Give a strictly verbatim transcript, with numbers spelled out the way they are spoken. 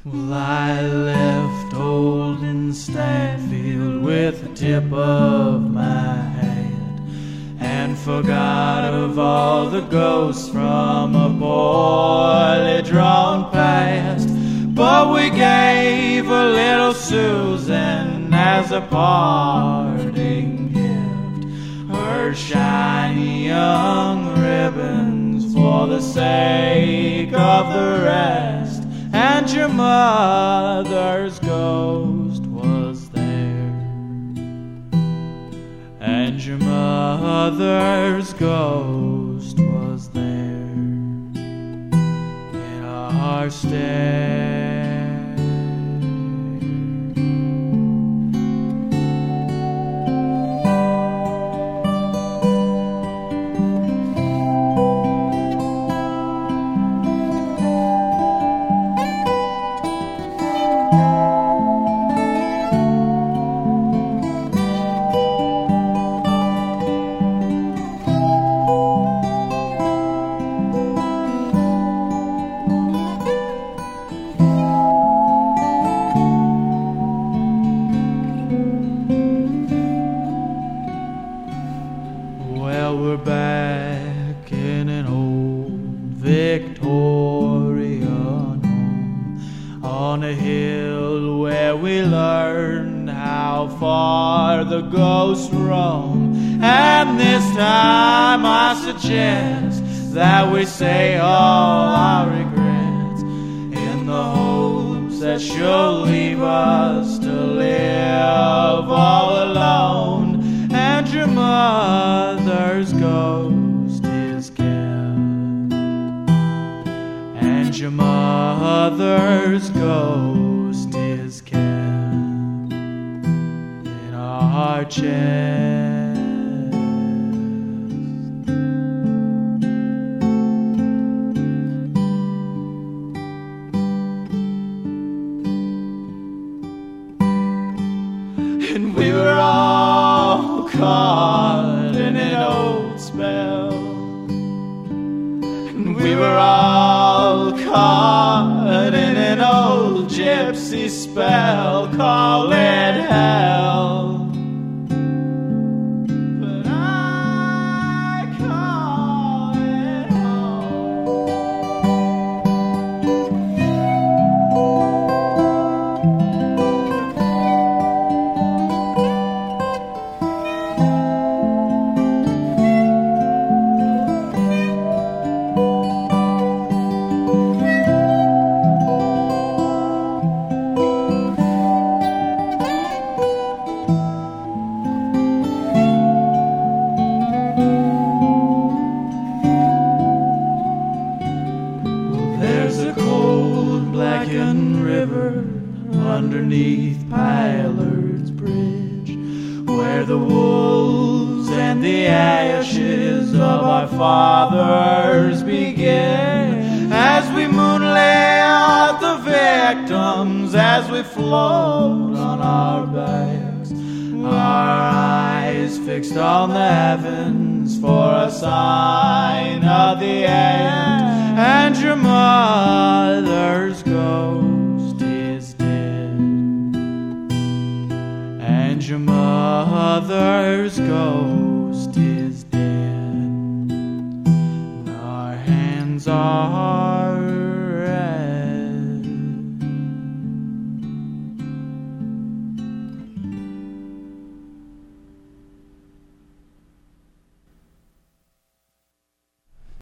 Well, I left old Stanfield with the tip of my hand, and forgot of all the ghosts from a poorly drawn past. But we gave a little Susan as a parting gift her shiny young ribbons for the sake of the rest. And your mother's ghost was there, and your mother's ghost was there in our stead. Well, we're back in an old Victorian home on a hill where we learned how far the ghosts roam. And this time I suggest that we say all our regrets in the hopes that she'll leave us to live all alone. And your mother's ghost is kept, and your mother's ghost is kept in our chest. And we were all caught in an old spell, and we were all caught in an old gypsy spell, call it hell. But I call it blackened river underneath Pilards Bridge, where the wolves and the ashes of our fathers begin. As we moonlit the victims, as we float on our backs, our eyes fixed on the heavens for a sign of the end. And your mother's ghost is dead, and your mother's ghost